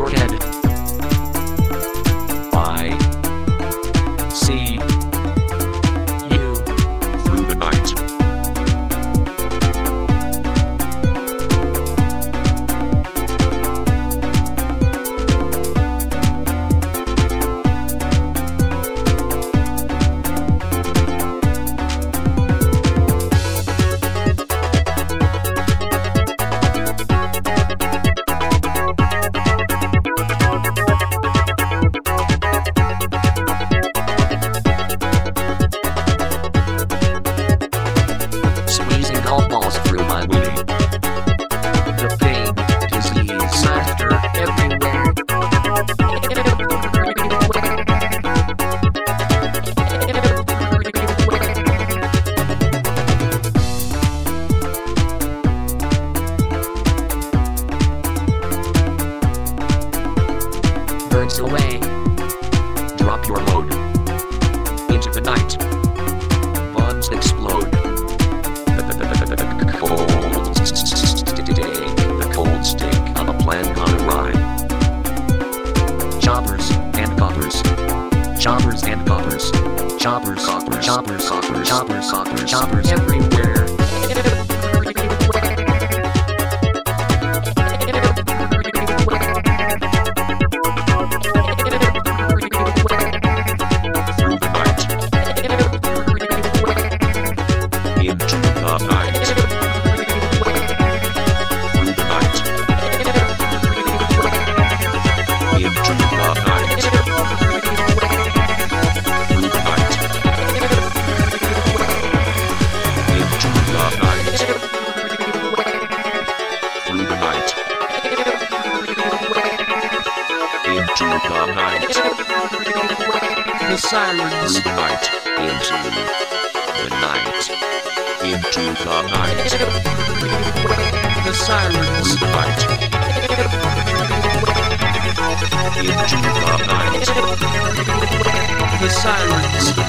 your head. I see you through the night. Squeezing golf balls through my weenie. The pain, disease, laughter, everywhere. Birds away. Drop your load into the night. Bombs explode. The cold stink of a plan gone awry. Choppers and coppers. Choppers and coppers. Choppers, coppers, choppers, coppers, choppers, coppers, choppers everywhere. Through the night. Into the night. Through the night. Into the night. Through the night. Into the night. Through the night. Into the night. The sirens. Through the night. Into the night. Into the night. The sirens. Through the night. Into the night. The sirens. Through the